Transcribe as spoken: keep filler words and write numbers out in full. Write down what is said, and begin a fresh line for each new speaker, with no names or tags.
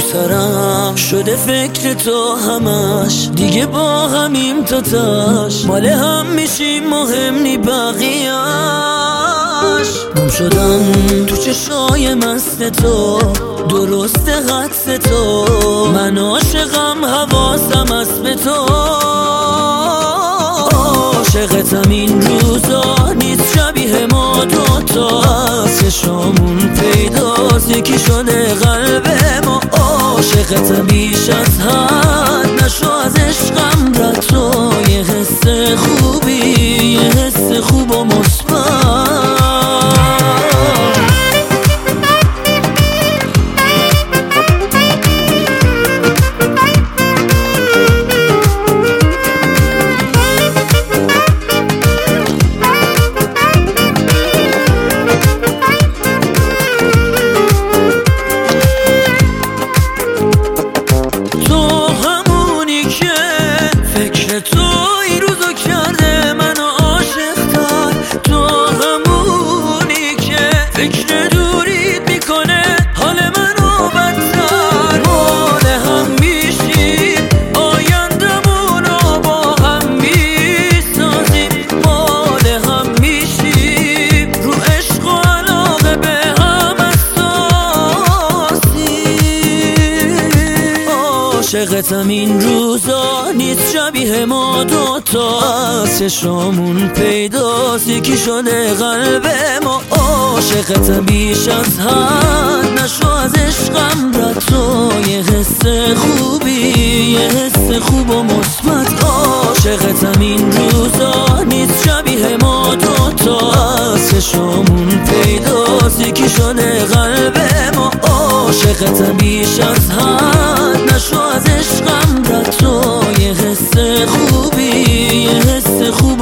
سرم شده فکر تو همش، دیگه با همیم تا تاش، مال هم میشیم مهم نی بقیه‌اش. گم شدم تو چشای مست تو، درست حدس تو، من عاشقم حواسم از به تو. عاشقتم این روزا نیست شبیه ما دوتا، از چشامون پیداست یکی شده قلب ما. عاشقتم بیش از حد، نشو از عشقم رد تو، یه حس خوبی یه حس خوب و مثبت. عاشقتم این روزا نیست شبیه ما دوتا، از چشامون پیداست یکی شده قلب ما. عاشقتم بیش از حد، نشو از عشقم رد تو، یه حس خوبی یه حس خوب و مثبت. عاشقتم این روزا نیست شبیه ما دوتا، از چشامون پیداست یکی شده قلب ما. عاشقتم بیش از حد، نشو از عشقم رد تو، یه حس خوبی یه حس خوب